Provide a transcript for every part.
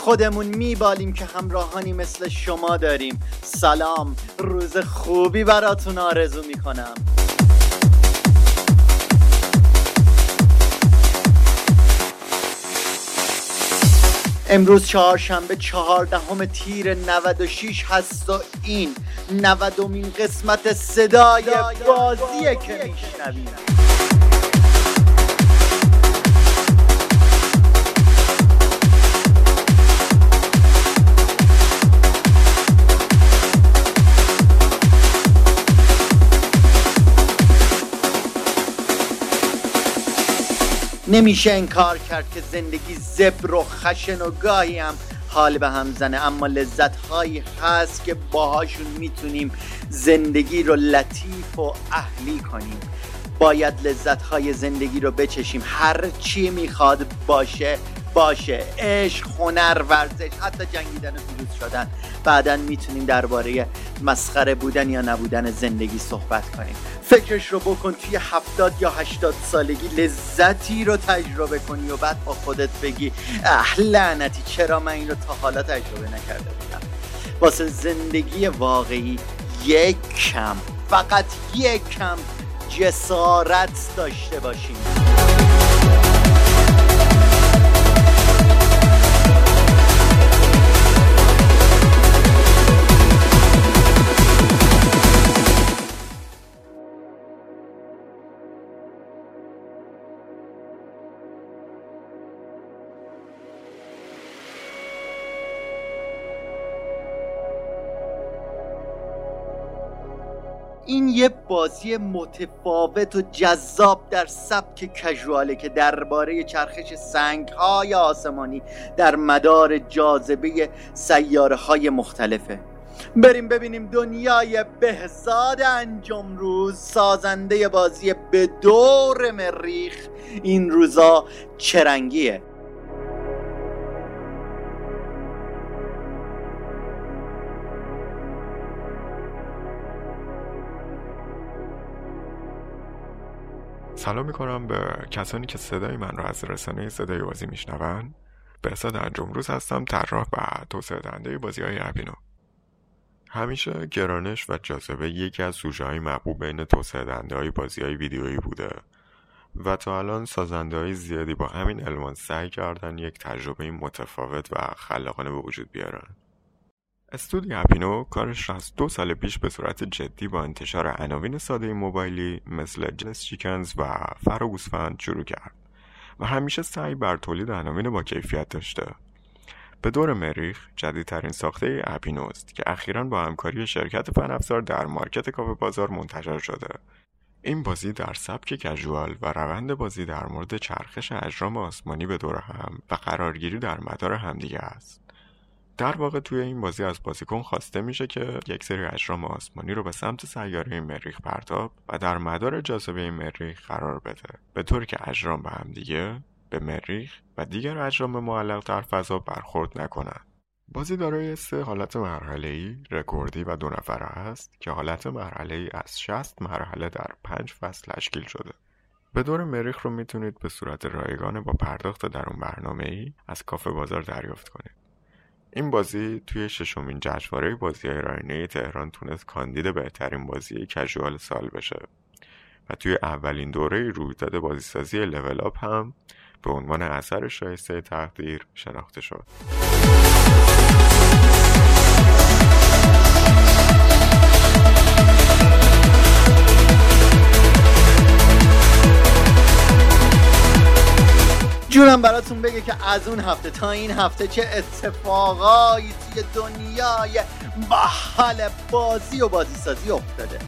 خودمون میبالیم که همراهانی مثل شما داریم. سلام، روز خوبی براتون آرزو میکنم. امروز چهارشنبه 14 تیر 96 هست و این 90مین قسمت صدای بازیه که میشنویم. نمیشه انکار کرد که زندگی زبر و خشن و گاهی هم حال به هم زنه، اما لذت‌هایی هست که باهاشون میتونیم زندگی رو لطیف و اهلی کنیم. باید لذت‌های زندگی رو بچشیم، هر چی میخواد باشه، عشق، هنر، ورزش، حتی جنگیدن و پیروز شدن. بعداً میتونیم درباره مسخره بودن یا نبودن زندگی صحبت کنیم. فکرش رو بکن توی 70 یا 80 سالگی لذتی رو تجربه کنی و بعد با خودت بگی لعنتی چرا من این رو تا حالا تجربه نکرده بودم. واسه زندگی واقعی فقط یک کم جسارت داشته باشیم. این یه بازی متفاوت و جذاب در سبک کژواله که درباره چرخش سنگ‌های آسمانی در مدار جاذبه سیاره‌های مختلفه. بریم ببینیم دنیای بهزاد انجمروز، سازنده بازی به دور مریخ، این روزا چه رنگیه. سلام میکنم به کسانی که صدای من را از رسانه صدای بازی میشنون. بهزاد انجمروز هستم، طراح و توسعه دهنده بازی‌های اپینو. همیشه گرانش و جاذبه یکی از سوژه‌های محبوب بین توسعه دهنده‌های بازی‌های ویدیویی بوده و تا الان سازنده‌های زیادی با همین المان سعی کردن یک تجربه متفاوت و خلاقانه به وجود بیارن. استودیو اپینو کارش را از 2 سال پیش به صورت جدی با انتشار عناوین ساده موبایلی مثل جنس چیکنز و فر و گوسفند شروع کرد و همیشه سعی بر تولید عناوین با کیفیت داشته. به دور مریخ جدیدترین ساخته اپینو است که اخیراً با همکاری شرکت فن افزار در مارکت کافه بازار منتشر شده. این بازی در سبک کژوال و روند بازی در مورد چرخش اجرام آسمانی به دور هم و قرارگیری در مدار همدیگه است. در واقع توی این بازی از بازیکن خواسته میشه که یک سری اجرام آسمانی رو به سمت سیاره مریخ پرتاب و در مدار جاذبه مریخ قرار بده، به طوری که اجرام به هم دیگه، به مریخ و دیگر اجرام معلق در فضا برخورد نکنند. بازی دارای 3 حالت مرحله‌ای، رکوردی و 2 نفره است که حالت مرحله‌ای از 60 مرحله در 5 فصل تشکیل شده. به دور مریخ رو میتونید به صورت رایگان با پرداخت در اون برنامه‌ای از کافه بازار دریافت کنید. این بازی توی 6مین جشنواره بازی‌های رایانه تهران تونست کاندید بهترین بازی کژوال سال بشه و توی اولین دوره رویداد بازیسازی لول آپ هم به عنوان اثر شایسته تقدیر شناخته شد. جونم براتون بگه که از اون هفته تا این هفته چه اتفاقایی توی دنیای بحال بازی و بازیسازی افتاده.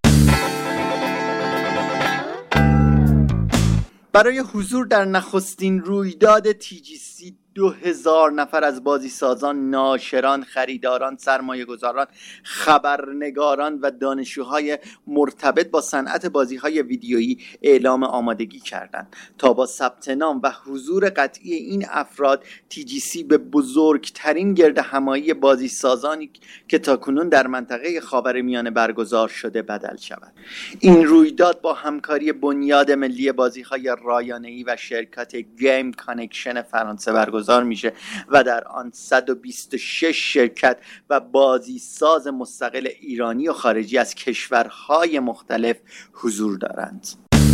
برای حضور در نخستین رویداد TGC 2000 نفر از بازیسازان، ناشران، خریداران، سرمایه‌گذاران، خبرنگاران و دانشجوهای مرتبط با صنعت بازی‌های ویدیویی اعلام آمادگی کردند تا با ثبت نام و حضور قطعی این افراد TGC به بزرگترین گردهمایی بازیسازانی که تاکنون در منطقه خاورمیانه برگزار شده بدل شود. این رویداد با همکاری بنیاد ملی بازی‌های رایانه‌ای و شرکت گیم کانکشن فرانسه برگزار برگزار میشه و در آن 126 شرکت و بازی ساز مستقل ایرانی و خارجی از کشورهای مختلف حضور دارند.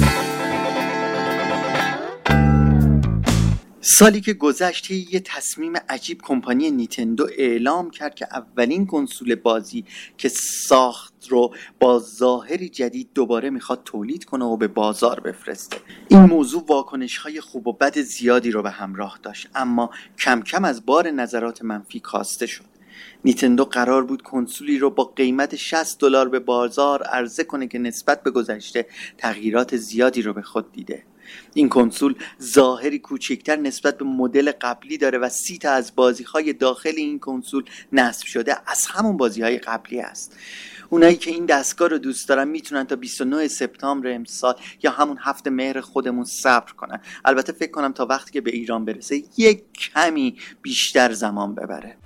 سالی که گذشت یه تصمیم عجیب کمپانی نیتندو اعلام کرد که اولین کنسول بازی که ساخت رو با ظاهری جدید دوباره میخواد تولید کنه و به بازار بفرسته. این موضوع واکنش‌های خوب و بد زیادی رو به همراه داشت، اما کم کم از بار نظرات منفی کاسته شد. نیتندو قرار بود کنسولی رو با قیمت $60 به بازار عرضه کنه که نسبت به گذشته تغییرات زیادی رو به خود دیده. این کنسول ظاهری کوچکتر نسبت به مدل قبلی داره و 30 تا از بازی‌های داخل این کنسول نصب شده از همون بازی‌های قبلی است. اونایی که این دستگاه رو دوست دارن میتونن تا 29 سپتامبر امسال یا همون 7 مهر خودمون صبر کنن. البته فکر کنم تا وقتی که به ایران برسه یک کمی بیشتر زمان ببره.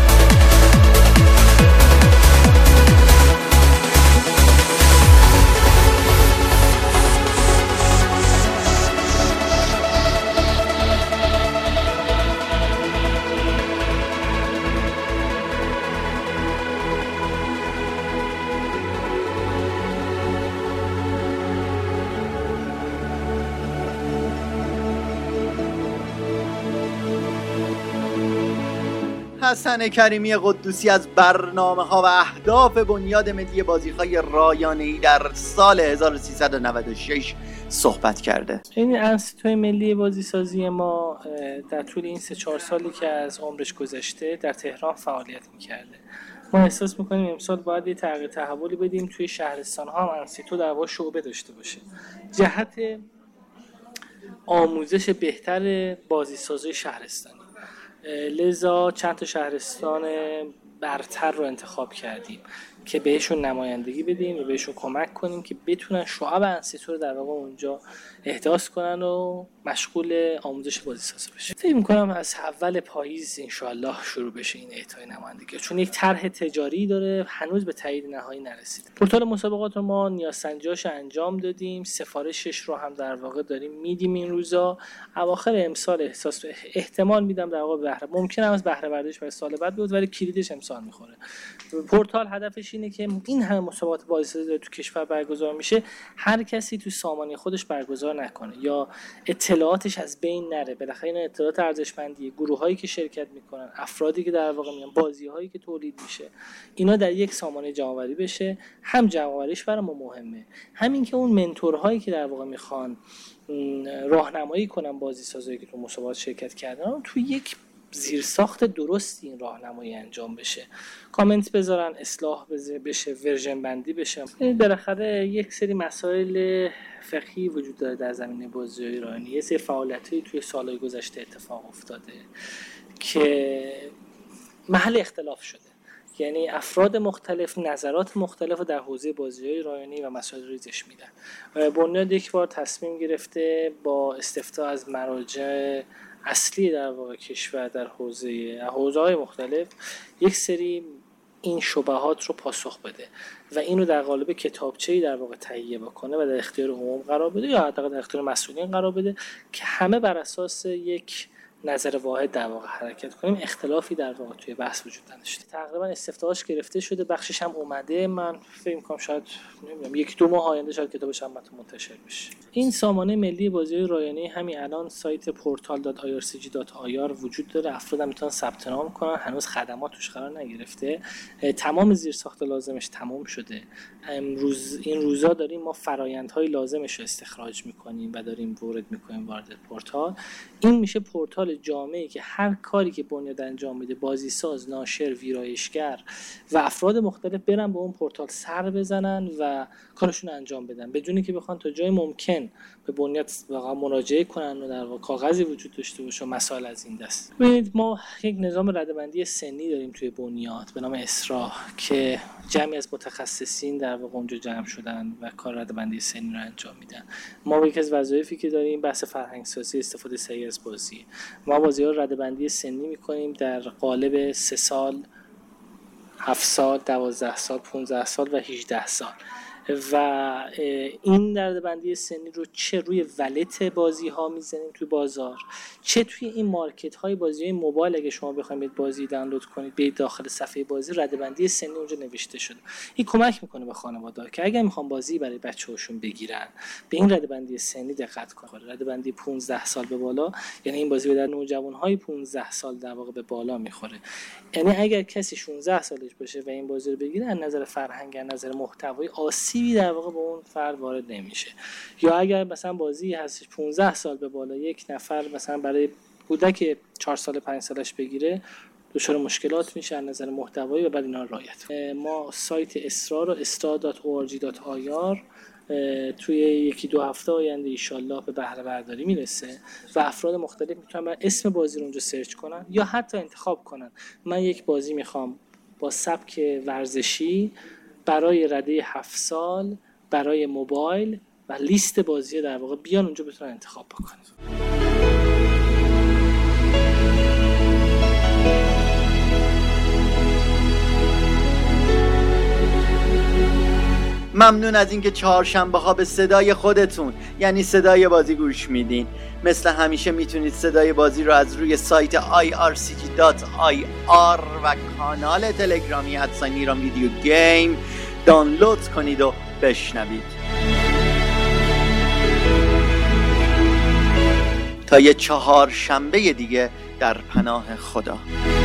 حسن کریمی قدوسی از برنامه‌ها و اهداف بنیاد ملی بازی‌های رایانه‌ای در سال 1396 صحبت کرده. این انستیتوی ملی بازیسازی ما در طول این 3-4 سالی که از عمرش گذشته در تهران فعالیت می‌کرده. ما احساس می‌کنیم امسال باید یه تغییر تحولی بدیم توی شهرستان‌ها هم انستیتو در واقع شعبه داشته باشه. جهت آموزش بهتر بازیسازی شهرستانی. لذا چند تا شهرستان برتر رو انتخاب کردیم که بهشون نمایندگی بدیم و بهشون کمک کنیم که بتونن شعب انستیتو رو در واقع اونجا احداث کنن و مشغول آموزش بازیسازی بشن. فکر می‌کنم از اول پاییز انشالله شروع بشه این اعطای نمایندگی، چون یک طرح تجاری داره، هنوز به تایید نهایی نرسید. پورتال مسابقات رو ما نیازسنجی‌هاش انجام دادیم، سفارشش رو هم در واقع داریم میدیم این روزا. اواخر امسال احتمال میدم در واقع ممکنه از بهره برداریش برای سال بعد بیاد، ولی کلیدش امسال میخوره. پورتال هدفش اینه که این همه مسابقات بازیسازی تو کشور برگزار میشه، هر کسی تو سامانه خودش برگزار نکنه یا اطلاعاتش از بین نره. بالاخره این اطلاعات ارزشمندیه، گروهایی که شرکت میکنن، افرادی که در واقع میان، بازی‌هایی که تولید میشه، اینا در یک سامانه جمع‌آوری بشه. هم جمع‌آوریش برای ما مهمه، همین که اون منتورهایی که در واقع میخوان راهنمایی کنن بازیسازایی که تو مسابقات شرکت کردن تو یک زیرساخت درست این راهنمایی انجام بشه، کامنت بذارن، اصلاح بشه، ورژن بندی بشه. بالاخره یک سری مسائل فقهی وجود داره در زمینه بازی‌های ایرانی. یه سری فعالیتایی توی سالهای گذشته اتفاق افتاده که محل اختلاف شده، یعنی افراد مختلف نظرات مختلف در حوزه بازی‌های رایانه‌ای و مسائل ریزش میدن. بنیاد یک بار تصمیم گرفته با استفتاء از مراجع اصلی در واقع کشور در حوزه‌های مختلف یک سری این شبهات رو پاسخ بده و اینو در قالب کتابچه‌ای در واقع تهیه بکنه و در اختیار عموم قرار بده یا حداقل در اختیار مسئولین قرار بده که همه بر اساس یک نظر واحد در واقع حرکت کنیم، اختلافی در واقع توی بحث وجود نداشته. تقریبا استفتاش گرفته شده، بخشش هم اومده. من فکر می‌کنم شاید نمیدونم 1-2 ماه آینده شاید کتابش هم منتشر بشه. این سامانه ملی بازی‌های رایانه‌ای همین الان سایت portal.ircg.ir وجود داره. افراد هم میتونن ثبت نام کنن، هنوز خدمات توش قرار نگرفته. تمام زیرساخت لازمش تمام شده. این روزا داریم ما فرآیندهای لازمش رو استخراج می‌کنیم و داریم وارد پورتال. این میشه پورتال جامعی که هر کاری که بنیاد انجام میده، بازیساز، ناشر، ویرایشگر و افراد مختلف برن به اون پورتال سر بزنن و کارشون انجام بدن بدون که بخوان تا جای ممکن به بنیاد واقعا مراجعه کنن و در واقع کاغذی وجود داشته باشه و مسائل از این دست. ببینید ما یک نظام رده‌بندی سنی داریم توی بنیاد به نام اسرا که جمعی از متخصصین در واقع اونجا جمع شدن و کار رده‌بندی سنی رو انجام میدن. ما یکی از وظایفی که داریم بحث فرهنگ سازی، استفاده صحیح از بازی. ما بازی‌ها رو رده‌بندی سنی می‌کنیم در قالب 3 سال، 7 سال، 12 سال، 15 سال و 18 سال. و این ردبندی سنی رو چه روی ولت بازی ها میزنیم توی بازار، چه توی این مارکت های بازی های موبایل. اگه شما بخواید بازی دانلود کنید به داخل صفحه بازی، ردبندی سنی اونجا نوشته شده. این کمک میکنه به خانواده‌ها که اگه میخوان بازی برای بچه‌هاشون بگیرن به این ردبندی سنی دقت کنن. ردبندی 15 سال به بالا، یعنی این بازی به در نوجوان‌های 15 سال در واقع به بالا میخوره. یعنی اگر کسی 16 سالش باشه و این بازی رو بگیره، از نظر فرهنگی، از نظر محتوایی آسیبی در واقع به اون فرد وارد نمیشه. یا اگر مثلا بازی هستش 15 سال به بالا، یک نفر مثلا برای کودک 4 سال 5 سالش بگیره، دچار مشکلات میشه از نظر محتوایی و بعد اینا رو رعایت. ما سایت اسرا رو isra.org.ir توی یکی دو هفته آینده ایشالله به بهره برداری میرسه و افراد مختلف میتونن اسم بازی رو اونجا سرچ کنن یا حتی انتخاب کنن من یک بازی میخوام با سبک ورزشی برای رده 7 سال برای موبایل و لیست بازی در واقع بیان اونجا بتونن انتخاب بکنن. ممنون از اینکه چهارشنبه ها به صدای خودتون یعنی صدای بازی گوش میدین. مثل همیشه میتونید صدای بازی رو از روی سایت ircg.ir و کانال تلگرامی @ایران ویدیو گیم دانلود کنید و بشنوید. تا یه چهارشنبه دیگه در پناه خدا.